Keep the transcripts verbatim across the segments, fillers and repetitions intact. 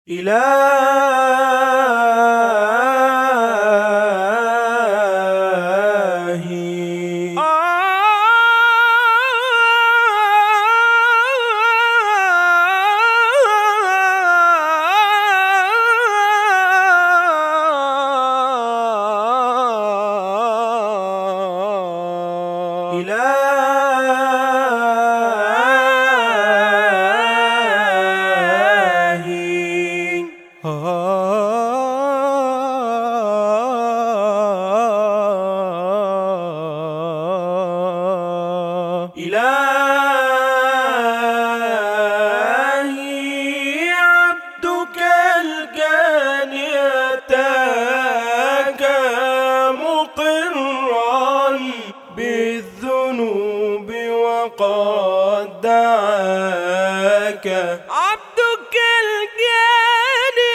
إلهي إلهي عبدك الجاني أتاك مقرا بالذنوب وقد دعاك عبدك الجاني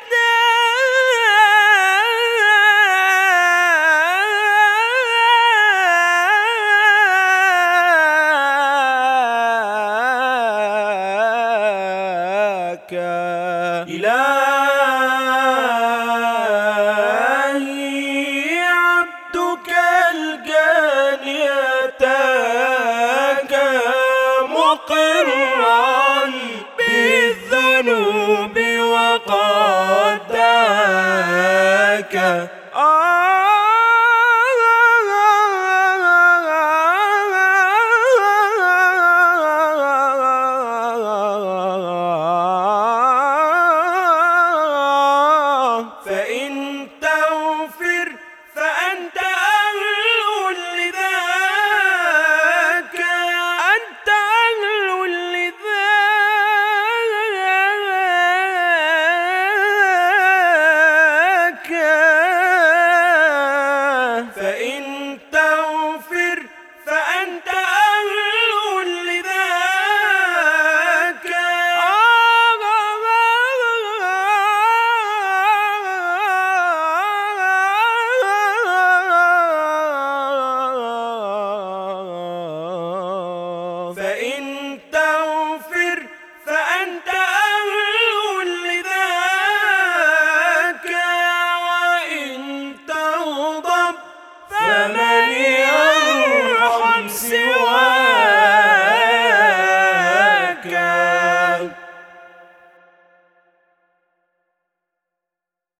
أتاك إلهي عبدك الجاني أتاك مقرا بالذنوب وقد دعاك فإن تغفر فأنت أهل لذاك أنت أهل لذاك فإن تغفر فأنت أهل لذاك فإن تغفر فأنت أهل لذاك وإن تغضب فما